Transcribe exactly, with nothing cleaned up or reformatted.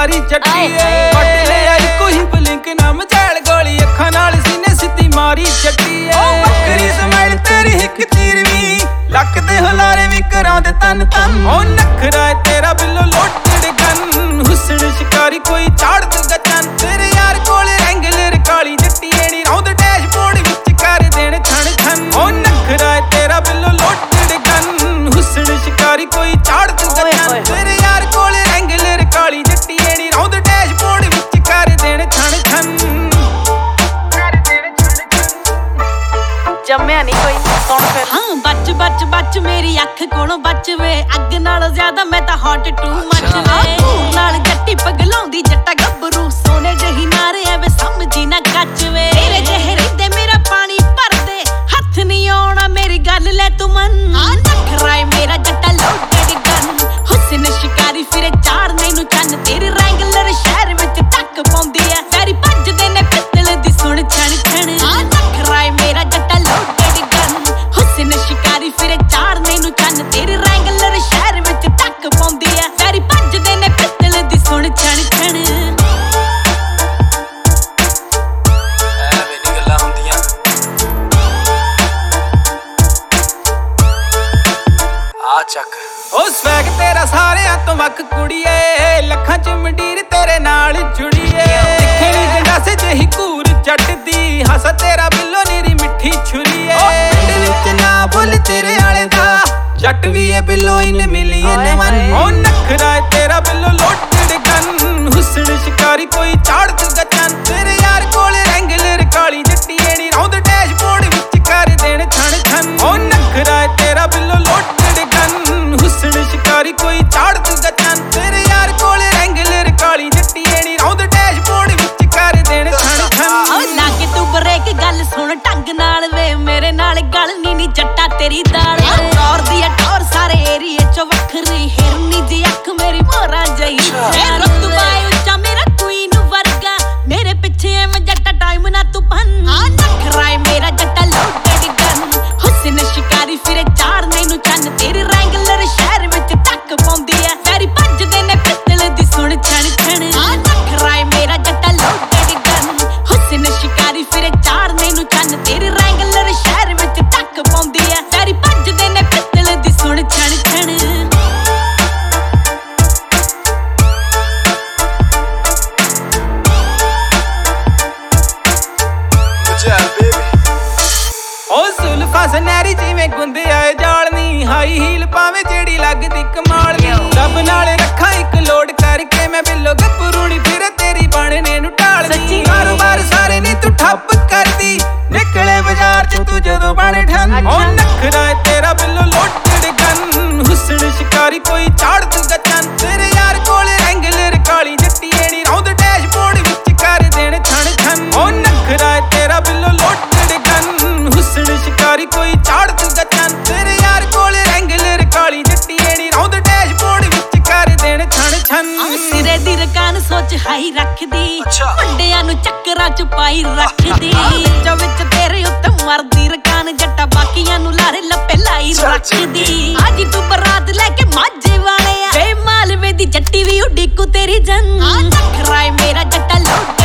शिकारी जट्टीए पट ले आई कोई ब्लिंक ना मचैल गोली अखां नाल सीने सिद्धी मारी जट्टीए बकरी स्माइल तेरी हिक चीरवी लक दे हुलारे भी करां दे तन तन ओ नखरा तेरा बिल्लो लोटड़ गन हुस्न शिकारी कोई चाड़ दूगा चन तेरे यार कोल रैंगलर काली जट्टीए नी रौंद डैशबोर्ड विच कर देण छण छन ओ नखरा तेरा बिल्लो लोटड़ गन हुस्न शिकारी कोई चाड़ दूगा चन तेरे यार कोल रैंगलर काली जट्टीए नी रौंद डैशबोर्ड विच कर देण छण छन जम्मिया नहीं कोई सुन फिर हाँ बच बच बच मेरी अख कोलों बच वे अग नालों ज्यादा मैं तां हॉट टू मच वे नाल जट्टी पगलाउंदी जट्टा गब्बरू सोने जही नारे एवे समझी ना कच वे तेरे चेहरे ते मेरा पानी भर दे हथ नहीं आउणा मेरी गल ले तू मन हाँ नखरा मेरा जट्टा लोडेड गन हुस्न शिकारी फिरे चाड़ने नू चन तेरे रैंगलर शहर विच टक पाउंदी ऐ सारी भजदे ने पित्तल दी सुण छण छण हाँ नखरा मेरा जट्टा लोडेड गन हुस्न शिकारी फिरे चाड़ने नू चन तेरे रैंगलर शहर विच टक पाउंदी ऐ सारी भजदे ने पित्तल दी सुण छण छण ਚੱਕ ਓ ਸਵੈਗ ਤੇਰਾ ਸਾਰਿਆਂ ਤੋਂ ਵੱਖ ਕੁੜੀਏ ਲੱਖਾਂ ਚ ਮੰਡੀਰ ਤੇਰੇ ਨਾਲ ਜੁੜੀਏ ਦਿਖਣੀ ਗੰਡਾਸੇ ਜਿਹੀ ਘੂਰ ਜੱਟਦੀ ਹੱਸ ਤੇਰਾ ਬਿੱਲੋ ਨੀਰੀ ਮਿੱਠੀ ਛੁਰੀਏ ਪਿੰਡ ਵਿੱਚ ਨਾ ਬੋਲ ਤੇਰੇ ਆਲੇ ਦਾ ਜੱਟ ਵੀ ਏ ਬਿੱਲੋ ਇਨ ਮਿਲੀਅਨ ਵਨ ਓ ਨਖਰਾ ਤੇਰਾ ਬਿੱਲੋ ਲੋਟੜ ਗਨ ਹੁਸਨ ਸ਼ਿਕਾਰੀ ਕੋਈ ਚਾੜ ਦੂਗਾ ਚੰਨ ਤੇਰੇ ਯਾਰ ਕੋਲ ਰੈਂਗਲਰ ਕਾਲੀ ਜੱਟੀਏ ਨੀ ਰੌਂਦ ਡੈਸ਼ਬੋਰਡ ਵਿੱਚ ਕਰ ਦੇਣ ਛਣ ਛਣ ਓ ਨਖਰਾ ਤੇਰਾ ਬਿੱਲੋ ਲੋਟੜ ਹੁਸਨ ਸ਼ਿਕਾਰੀ ਕੋਈ ਚਾੜ ਦੂਗਾ ਚੰਨ ਤੇਰੇ ਯਾਰ ਕੋਲ ਰੈਂਗਲਰ ਕਾਲੀ ਜੱਟੀਏ ਨੀ ਰੌਂਦ ਡੈਸ਼ਬੋਰਡ ਵਿੱਚ ਕਰ ਦੇਣ ਛਣ ਛਣ ਓ ਲਾਗੇ ਤੂੰ ਬ੍ਰੇਕ ਗੱਲ ਸੁਣ ਢੰਗ ਨਾਲ ਵੇ ਮੇਰੇ ਨਾਲ ਗੱਲ ਨੀ ਨੀ ਜੱਟਾ ਤੇਰੀ ਦਾਲ ਟੌਰ ਦੀ ਆ ਟੌਰ ਸਾਰੇ ਏਰੀਏ ਚੋਂ ਵੱਖਰੀ ਹਿਰਨੀ ਦੀ ਅੱਖ ਮੇਰੀ ਮੋਰਾਂ ਜਈ ਏ ਰੁਤਬਾ ਉੱਚਾ ਮੇਰਾ ਕੁਈਨ ਵਰਗਾ ਮੇਰੇ ਪਿੱਛੇ ਐਵੇਂ ਜੱਟਾ ਟਾਈਮ ਨਾ ਤੂੰ ਭੰਨ ਆ ਨਖਰਾ ਮੇਰਾ ਜੱਟਾ ਲੋਡਡ ਗਨ ਹੁਸਨ ਸ਼ਿਕਾਰੀ ਫਿਰੇ ਚਾੜਨੇ ਨੂੰ ਚੰਨ ਤੇਰੇ ਰੈਂਗਲਰ ਸ਼ਹਿਰ ਵਿੱਚ ਟੱਕ ਪਾਉਂਦੀ ਐ ਸਾਰੀ ਭੱਜਦੇ ਨੇ ਪਿੱਤਲ ਦੀ ਸੁਣ ਛਣ ਛਣ ਆ ਨਖਰਾ ਮੇਰਾ ਜੱਟਾ ਲੋਡਡ ਗਨ ਹੁਸਨ ਸ਼ਿਕਾਰੀ ਫਿਰੇ ਚਾੜਨੇ ਨੂੰ ਚੰਨ ਤੇਰੇ ਰੈਂਗਲਰ ਸ਼ਹਿਰ ਵਿੱਚ ਟੱਕ ਪਾਉਂਦੀ ਐ ਸਾਰੀ ਭੱਜਦੇ ਨੇ ਪਿੱਤਲ ਦੀ ਸੁਣ ਛਣ ਛਣ ਸੁਨਹਿਰੀ ਜਿਵੇਂ ਗੁੰਦੇ ਆਏ ਜਾਲਨੀ ਹਾਈ ਹੀਲ ਪਾਵੇ ਜਿਹੜੀ ਲੱਗਦੀ ਕਮਾਲਨੀ ਰੱਬ ਨਾਲ ਰੱਖਾਂ ਇੱਕ ਲੋਡ ਕਰਕੇ ਮੈਂ ਬਿੱਲੋ ਗੱਭਰੂਣੀ ਫਿਰੇ ਤੇਰੀ ਬਾਣਨੇ ਨੂੰ ਢਾਲਦੀ ਕਾਰੋਬਾਰ ਸਾਰੇ ਨੀ ਤੂੰ ਠੱਪ ਕਰਦੀ ਨਿਕਲੇ ਬਾਜ਼ਾਰ ਚ ਤੂੰ ਜਦੋਂ ਬਣ ਠੰਨ ਓ ਨਖਰਾ ਤੇਰਾ ਬਿੱਲੋ ਲੋਟੜ ਗਨ ਹੁਸਨ ਸ਼ਿਕਾਰੀ ਕੋਈ ਚਾੜ ਦੂਗਾ ਚੰਨ ਤੇਰੇ ਯਾਰ ਕੋਲ ਰੈਂਗਲਰ ਕਾਲੀ ਜੱਟੀਏ ਨੀ ਰੌਂਦ ਡੈਸ਼ਬੋਰਡ ਵਿੱਚ ਕਰ ਦੇਣ ਛਣ ਛਣ ਓ ਨਖਰਾ ਤੇਰਾ ਬਿੱਲੋ ਲੋਟੜ ਗਨ ਹੁਸਨ ਸ਼ਿਕਾਰੀ ਕੋਈ ਚਾੜ ਦੂਗਾ ਚੰਨ ਤੇਰੇ ਯਾਰ ਕੋਲ ਰੈਂਗਲਰ ਕਾਲੀ ਜੱਟੀਏ ਨੀ ਰੌਂਦ ਡੈਸ਼ਬੋਰਡ ਵਿੱਚ ਕਰ ਦੇਣ ਛਣ ਛਣ ਸਿਰੇ ਦੀ ਰਕਾਨ ਸੋਚ ਹਾਈ ਰੱਖਦੀ ਵੱਡਿਆਂ ਨੂੰ ਚੱਕਰਾਂ ਚ ਪਾਈ ਰੱਖਦੀ ਜੋ ਵਿੱਚ ਤੇਰੇ ਉੱਤੇ ਮਰਦੀ ਰਕਾਨ ਜੱਟਾ ਬਾਕੀਆਂ ਨੂੰ ਲਾਰੇ ਲੱਪੇ ਲਾਈ ਰੱਖਦੀ ਅੱਜ ਤੂੰ ਬਰਾਤ ਲੈ ਕੇ ਮਾਝੇ ਵਾਲੇ ਆ ਵੇ ਮਾਲਵੇ ਦੀ ਜੱਟੀ ਵੀ ਉਡੀਕੂ ਤੇਰੀ ਜਨ ਨਖਰਾ ਮੇਰਾ ਜੱਟਾ ਲੋਟ